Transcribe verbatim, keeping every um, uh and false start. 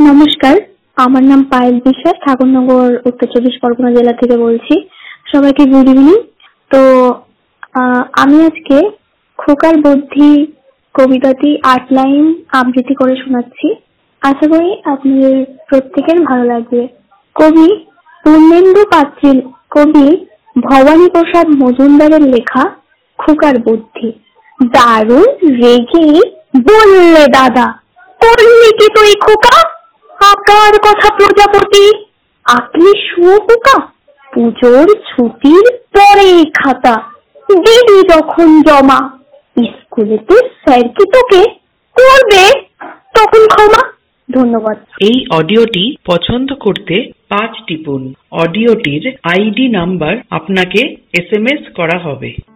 নমস্কার, আমার নাম পায়েল বিশ্বাস, ঠাকুরনগর, উত্তর চব্বিশ পরগনা জেলা থেকে বলছি। সবাইকে গুড ইভিনিং। তো আহ, আমি আজকে খোকার বুদ্ধি কবিতাটি আট লাইন আবৃত্তি করে শোনাচ্ছি। আশা করি আপনাদের প্রত্যেকের ভালো লাগবে। কবি পূর্ণেন্দু পাত্রী, কবি ভবানী প্রসাদ মজুমদারের লেখা খোকার বুদ্ধি। দারুণ রেগে বললে দাদা, করলি কি তুই খোকা? আকার কথা প্রজাপতি, আঁকলি শুয়োপোকা, পুজোর ছুটির পরে খাতা দিবি যখন জমা, স্কুলে তো স্যার কি তোকে করবে তখন ক্ষমা। ধন্যবাদ। এই অডিওটি পছন্দ করতে পাঁচ টিপুন। অডিওটির আইডি নাম্বার আপনাকে এস এম এস করা হবে।